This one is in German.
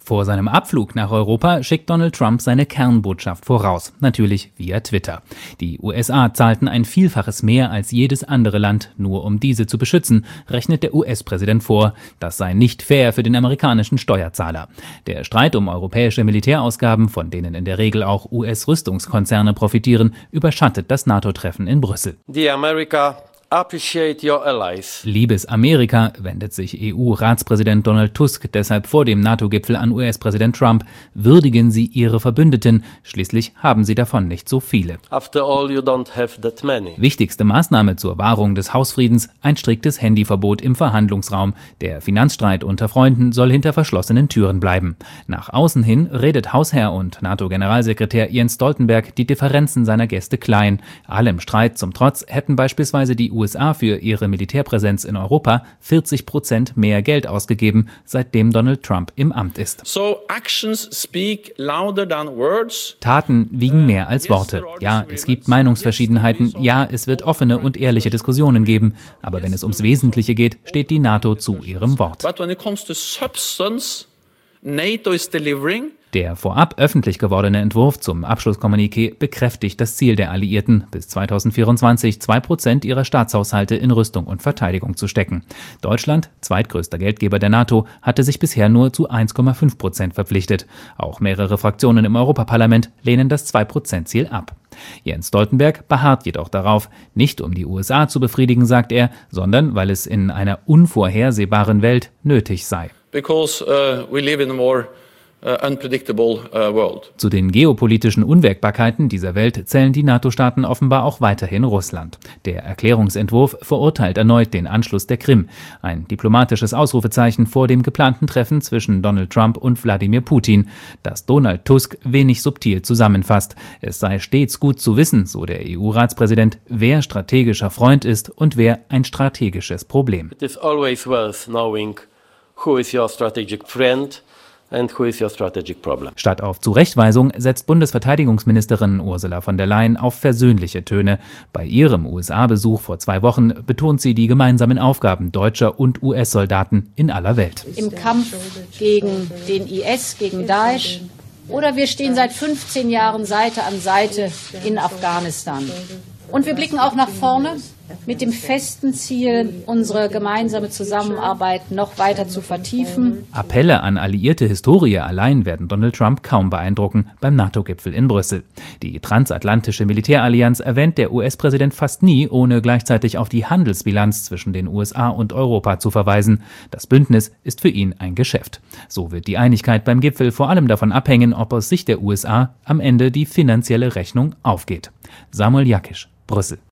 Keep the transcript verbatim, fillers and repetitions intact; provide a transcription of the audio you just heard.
Vor seinem Abflug nach Europa schickt Donald Trump seine Kernbotschaft voraus, natürlich via Twitter. Die U S A zahlten ein Vielfaches mehr als jedes andere Land, nur um diese zu beschützen, rechnet der U S-Präsident vor. Das sei nicht fair für den amerikanischen Steuerzahler. Der Streit um europäische Militärausgaben, von denen in der Regel auch U S-Rüstungskonzerne profitieren, überschattet das NATO-Treffen in Brüssel. Dear America, appreciate your allies. Liebes Amerika, wendet sich E U-Ratspräsident Donald Tusk deshalb vor dem NATO-Gipfel an U S-Präsident Trump. Würdigen Sie Ihre Verbündeten, schließlich haben Sie davon nicht so viele. After all, you don't have that many. Wichtigste Maßnahme zur Wahrung des Hausfriedens, ein striktes Handyverbot im Verhandlungsraum. Der Finanzstreit unter Freunden soll hinter verschlossenen Türen bleiben. Nach außen hin redet Hausherr und NATO-Generalsekretär Jens Stoltenberg die Differenzen seiner Gäste klein. Allem Streit zum Trotz hätten beispielsweise die U S A für ihre Militärpräsenz in Europa vierzig Prozent mehr Geld ausgegeben, seitdem Donald Trump im Amt ist. So actions speak louder than words. Taten wiegen mehr als Worte. Ja, es gibt Meinungsverschiedenheiten. Ja, es wird offene und ehrliche Diskussionen geben. Aber wenn es ums Wesentliche geht, steht die NATO zu ihrem Wort. But when it comes to substance, NATO is delivering. Der vorab öffentlich gewordene Entwurf zum Abschlusskommuniqué bekräftigt das Ziel der Alliierten, bis zweitausendvierundzwanzig zwei Prozent ihrer Staatshaushalte in Rüstung und Verteidigung zu stecken. Deutschland, zweitgrößter Geldgeber der NATO, hatte sich bisher nur zu eins Komma fünf Prozent verpflichtet. Auch mehrere Fraktionen im Europaparlament lehnen das zwei Prozent Ziel ab. Jens Stoltenberg beharrt jedoch darauf, nicht um die U S A zu befriedigen, sagt er, sondern weil es in einer unvorhersehbaren Welt nötig sei. Because uh, we live in a more Uh, unpredictable uh, world. Zu den geopolitischen Unwägbarkeiten dieser Welt zählen die NATO-Staaten offenbar auch weiterhin Russland. Der Erklärungsentwurf verurteilt erneut den Anschluss der Krim. Ein diplomatisches Ausrufezeichen vor dem geplanten Treffen zwischen Donald Trump und Wladimir Putin, das Donald Tusk wenig subtil zusammenfasst. Es sei stets gut zu wissen, so der E U-Ratspräsident, wer strategischer Freund ist und wer ein strategisches Problem. It is always worth knowing who is your strategic friend. And who is your strategic problem? Statt auf Zurechtweisung setzt Bundesverteidigungsministerin Ursula von der Leyen auf versöhnliche Töne. Bei ihrem U S A-Besuch vor zwei Wochen betont sie die gemeinsamen Aufgaben deutscher und U S-Soldaten in aller Welt. Im Kampf gegen den I S, gegen Daesh. Oder wir stehen seit fünfzehn Jahren Seite an Seite in Afghanistan. Und wir blicken auch nach vorne mit dem festen Ziel, unsere gemeinsame Zusammenarbeit noch weiter zu vertiefen. Appelle an alliierte Historie allein werden Donald Trump kaum beeindrucken beim NATO-Gipfel in Brüssel. Die transatlantische Militärallianz erwähnt der U S-Präsident fast nie, ohne gleichzeitig auf die Handelsbilanz zwischen den U S A und Europa zu verweisen. Das Bündnis ist für ihn ein Geschäft. So wird die Einigkeit beim Gipfel vor allem davon abhängen, ob aus Sicht der U S A am Ende die finanzielle Rechnung aufgeht. Samuel Jakisch, Brüssel.